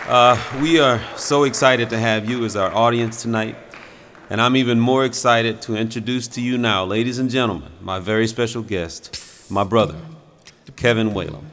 We are so excited to have you as our audience tonight, and I'm even more excited to introduce to you now, ladies and gentlemen, my very special guest, my brother, Kevin Whalum.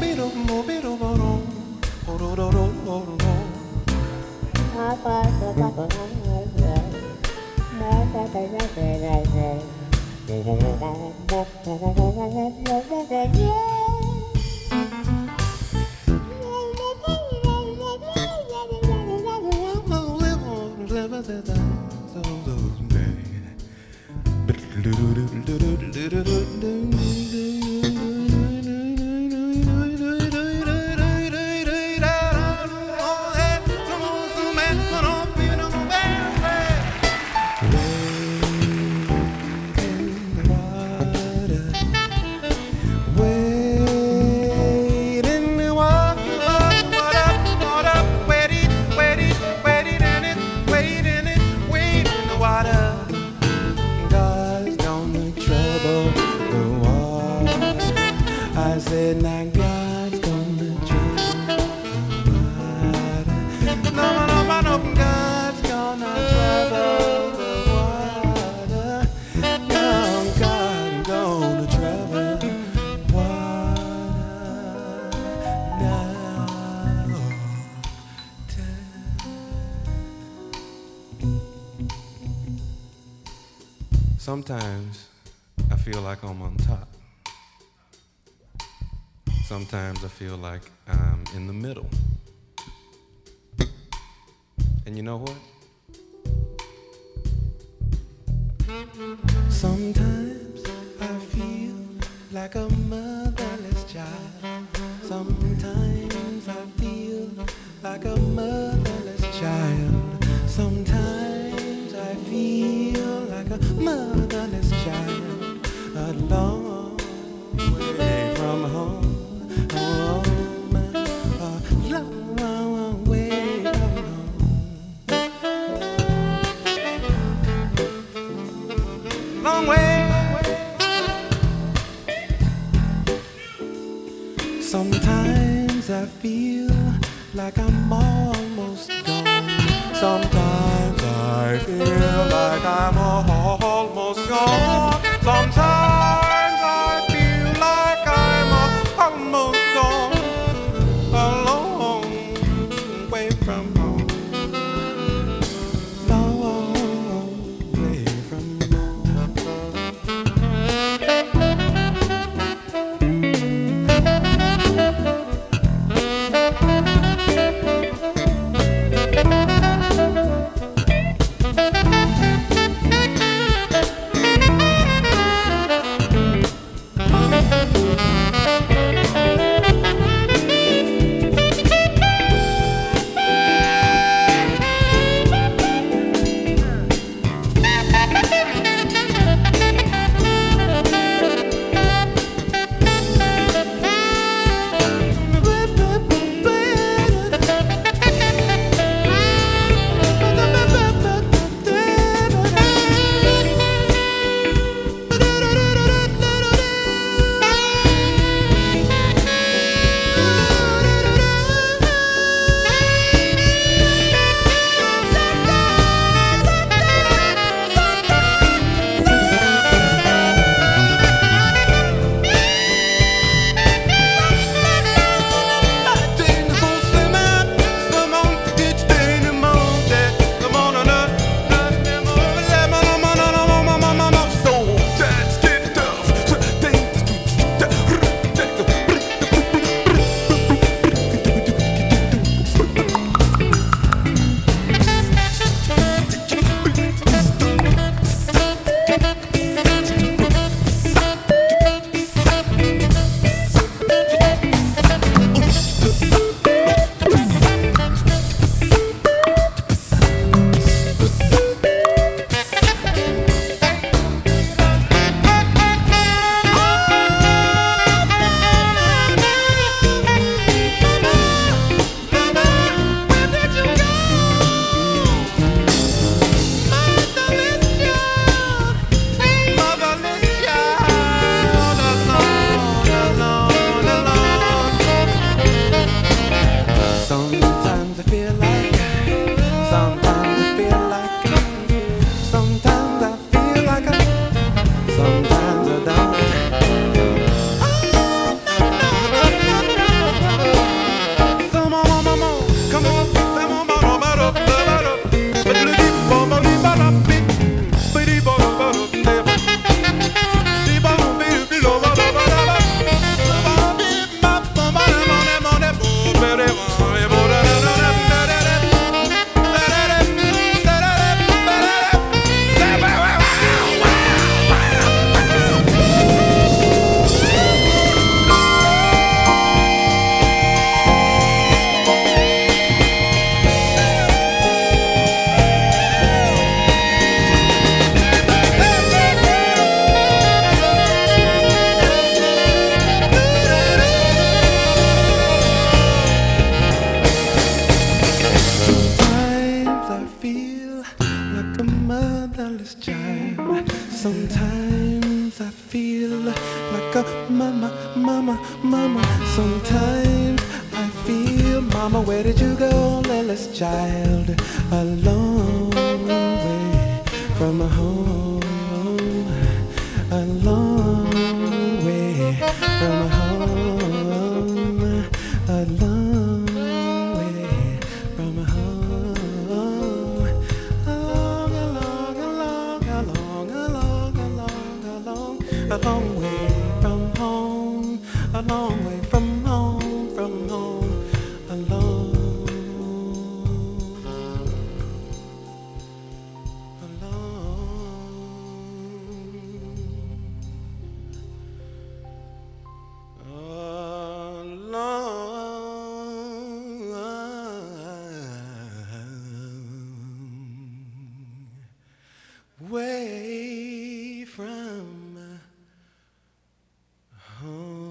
Sometimes I feel like I'm on top. Sometimes I feel like I'm in the middle. And you know what? Sometimes I feel like a motherless child. Sometimes I feel like a motherless child. Sometimes I feel like a motherless child. A long way from home. A long way from home. Long way. Sometimes I feel like I'm almost gone. Sometimes I feel like I'm almost gone. Sometimes I feel like I'm almost gone. A long way from home. Long way from mama, mama. Sometimes I feel, mama, where did you go, littlest child? A long way from home, a long way from home, a long way from home. A long way from home, a long way from home, from home, a long, a long way from home.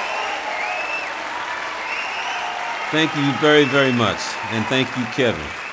Thank you very, very much. And thank you, Kevin.